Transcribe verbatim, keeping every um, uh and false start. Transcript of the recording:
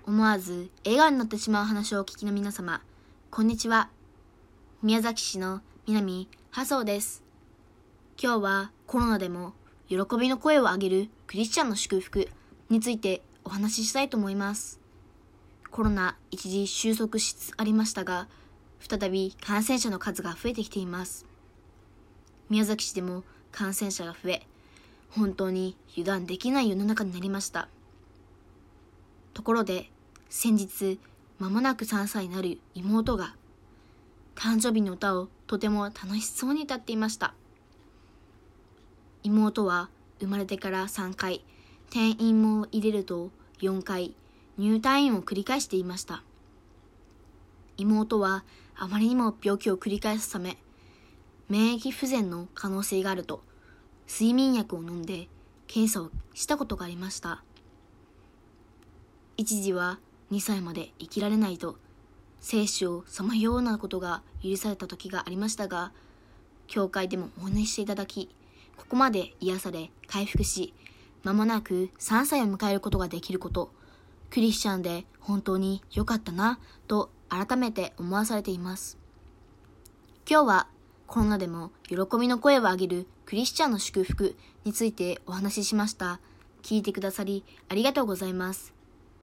思わず笑顔になってしまう話をお聞きの皆様、こんにちは。宮崎市の南波荘です。今日はコロナでも喜びの声を上げるクリスチャンの祝福についてお話ししたいと思います。コロナ一時収束しつつありましたが、再び感染者の数が増えてきています。宮崎市でも感染者が増え、本当に油断できない世の中になりました。ところで、先日、間もなくさんさいになる妹が、誕生日の歌をとても楽しそうに歌っていました。妹は生まれてからさんかい、転院も入れるとよんかい、入退院を繰り返していました。妹はあまりにも病気を繰り返すため、免疫不全の可能性があると、睡眠薬を飲んで検査をしたことがありました。一時はにさいまで生きられないと生死をさまようなことが許された時がありましたが、教会でもお祈りしていただき、ここまで癒され回復し、間もなくさんさいを迎えることができること、クリスチャンで本当に良かったなと改めて思わされています。今日はコロナでも喜びの声を上げるクリスチャンの祝福についてお話ししました。聞いてくださりありがとうございます。